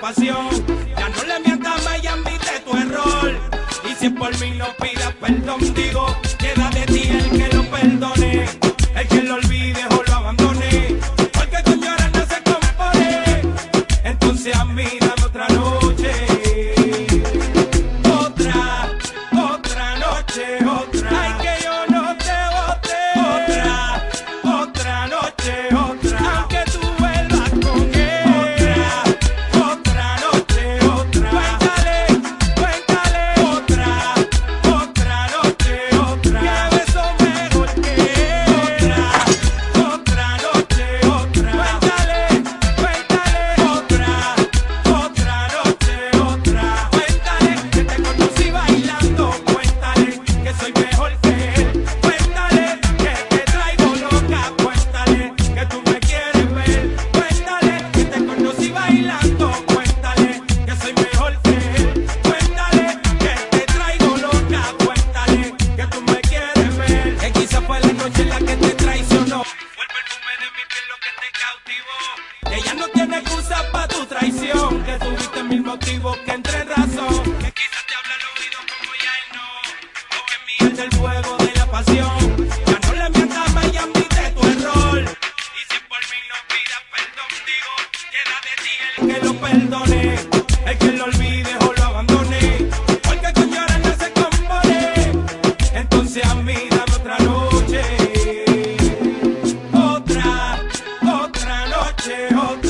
pasión. Ya no le mientas más y admite tu error. Y si por mí no pidas perdón, digo, queda de ti el que lo perdone, el que lo olvide o lo abandone. Porque con llorar no se compone. Entonces a mí dame otra noche. Otra noche, otra. Ay, que yo no te bote. Otra noche, otra. Aunque tú vuelvas con él. Otra noche, otra. Cuéntale. Otra noche, otra. Que beso mejor que él. Otra noche, otra. Cuéntale. Otra noche, otra. Cuéntale que te conocí bailando. Cuéntale que soy mejor que él. Cuéntale que te traigo loca. Cuéntale que tú me quieres ver. Cuéntale que te conocí bailando. Cuéntale que soy mejor que él. Cuéntale que te traigo loca. Cuéntale que tú me quieres ver. Que quizá fue la noche en la que te traicionó. Fue el perfume de mi piel lo que te cautivó. Ella no tiene excusa pa' tu traición. Que tuviste mil motivos que entre razón. Que quizás te habla al oído como ya él no. O que mía es del fuego de la pasión. Ya no le mientas más y admite tu error. Y si por mí no pidas perdón, digo, queda de ti el que lo perdone, el que lo olvide o lo abandone. Porque con llorar no se compone. Entonces a mí dame otra noche. Otra noche, otra.